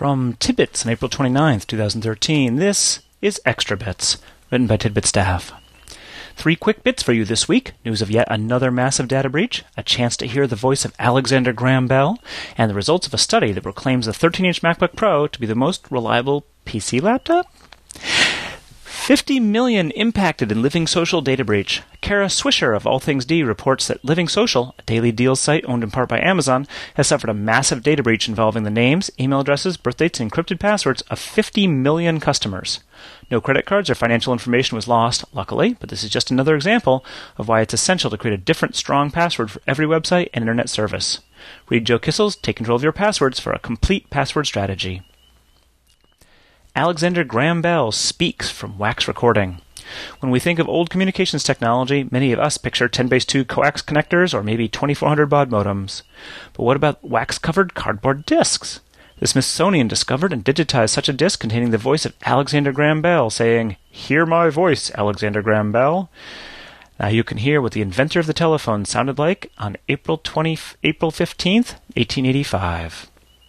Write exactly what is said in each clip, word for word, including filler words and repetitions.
From Tidbits on April twenty-ninth, twenty thirteen, this is Extra Bits, written by Tidbit staff. Three quick bits for you this week. News of yet another massive data breach, a chance to hear the voice of Alexander Graham Bell, and the results of a study that proclaims the thirteen-inch MacBook Pro to be the most reliable P C laptop. fifty million impacted in Living Social data breach. Kara Swisher of All Things D reports that Living Social, a daily deals site owned in part by Amazon, has suffered a massive data breach involving the names, email addresses, birth dates, and encrypted passwords of fifty million customers. No credit cards or financial information was lost, luckily, but this is just another example of why it's essential to create a different, strong password for every website and internet service. Read Joe Kissel's Take Control of Your Passwords for a complete password strategy. Alexander Graham Bell speaks from Wax Recording. When we think of old communications technology, many of us picture ten base two coax connectors or maybe twenty-four hundred baud modems. But what about wax-covered cardboard discs? The Smithsonian discovered and digitized such a disc containing the voice of Alexander Graham Bell saying, "Hear my voice, Alexander Graham Bell." Now you can hear what the inventor of the telephone sounded like on April twentieth, April fifteenth, eighteen eighty-five.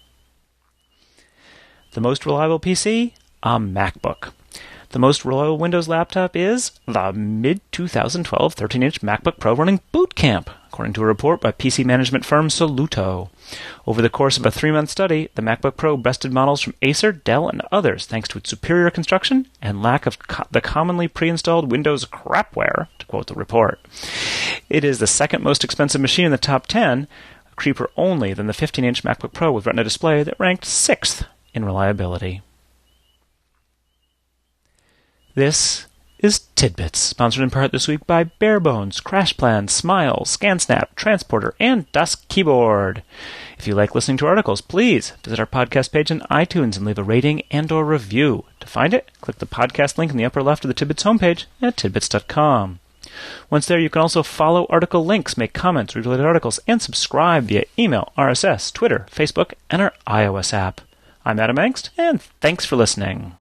The most reliable P C? A MacBook. The most reliable Windows laptop is the mid twenty twelve thirteen-inch MacBook Pro running Boot Camp, according to a report by P C management firm Soluto. Over the course of a three-month study, the MacBook Pro bested models from Acer, Dell, and others thanks to its superior construction and lack of co- the commonly pre-installed Windows crapware, to quote the report. It is the second most expensive machine in the top ten, cheaper only than the fifteen-inch MacBook Pro with Retina display that ranked sixth in reliability. This is Tidbits, sponsored in part this week by Barebones, CrashPlan, Smile, ScanSnap, Transporter, and Dusk Keyboard. If you like listening to articles, please visit our podcast page on iTunes and leave a rating and or review. To find it, click the podcast link in the upper left of the Tidbits homepage at tidbits dot com. Once there, you can also follow article links, make comments, read related articles, and subscribe via email, R S S, Twitter, Facebook, and our iOS app. I'm Adam Engst, and thanks for listening.